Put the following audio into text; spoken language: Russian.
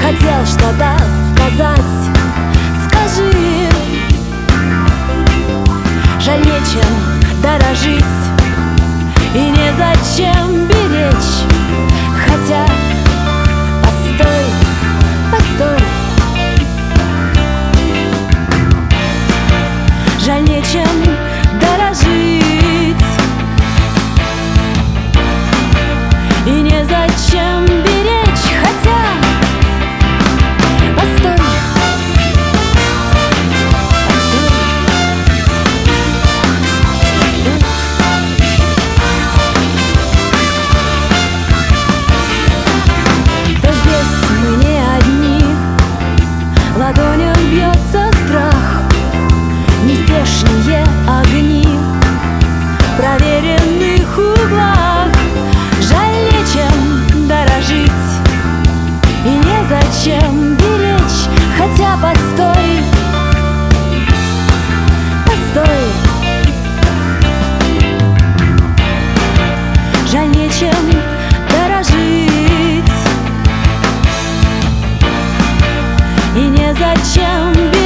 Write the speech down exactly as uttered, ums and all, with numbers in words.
хотел что-то сказать, скажи. Жаль, нечем дорожить и незачем беречь. Хотя, постой, постой, жаль, нечем дорожить и незачем беречь. Хотя, постой, ладонью бьется страх, нездешние огни в проверенных углах. Жаль, нечем дорожить и незачем беречь. Хотя, постой, постой, жаль, нечем дорожить и незачем беречь.